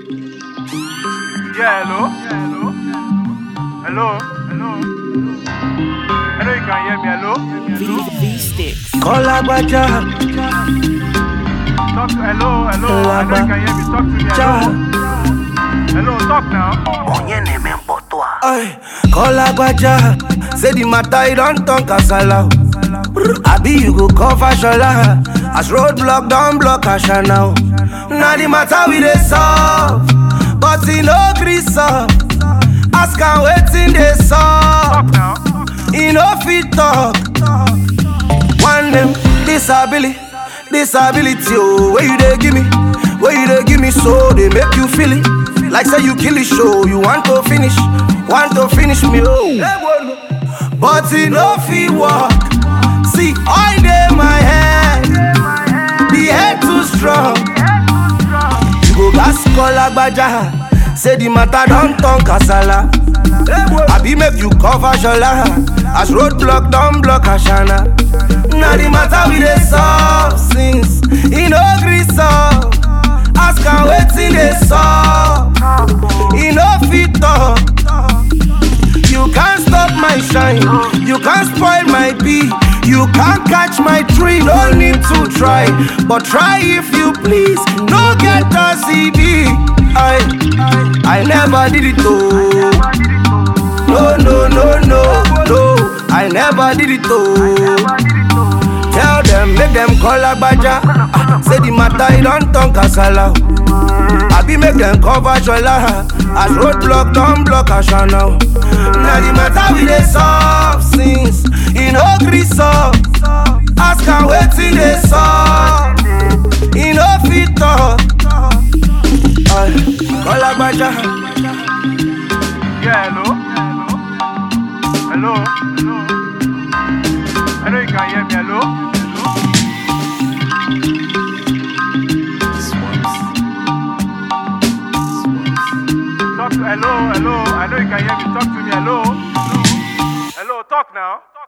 Yeah, hello? Hello? Hello, you can hear me, hello? V-Sticks. Call Agbaja. Talk to, hello? I know you can hear me, talk to me, hello? Hello, talk now. Ay, call Agbaja. Say the matter you don't talk kasala. Abi you go cover shola. As roadblock don't block Asha now. Now the matter we dey solve, but he no gree solve. Ask am wetin dey solve. Talk now. He no fit talk. One name disability, oh. Where you dey give me, so they make you feel it. Like say you kill it, show you want to finish me, oh. But he no fit walk. See, all day my head, the head too strong. You go gas call Agbaja. Say the matter don't turn kasala. Abi make you cover shola. As roadblock don't block Ashana. Now the matter we dey solve since he no gree solve. Ask am wetin dey solve. He no fit talk. You can't stop my shine. You can't spoil my bee. You can't catch my tree. No need to try, but try if you please. No get a CD. I never did it though. No. I never did it though. Tell them, make them call Agbaja. Say the matter you don't turn kasala. Abi make them cover shola. As roadblock don't block Asha now. Now the matter we dey solve since he no gree solve. Ask am wetin dey solve. He no fit talk. Call Agbaja. Yeah, hello? Hello, you can hear me, hello? Talk to, hello, I know you can hear me, talk to me, hello? Hello, talk now.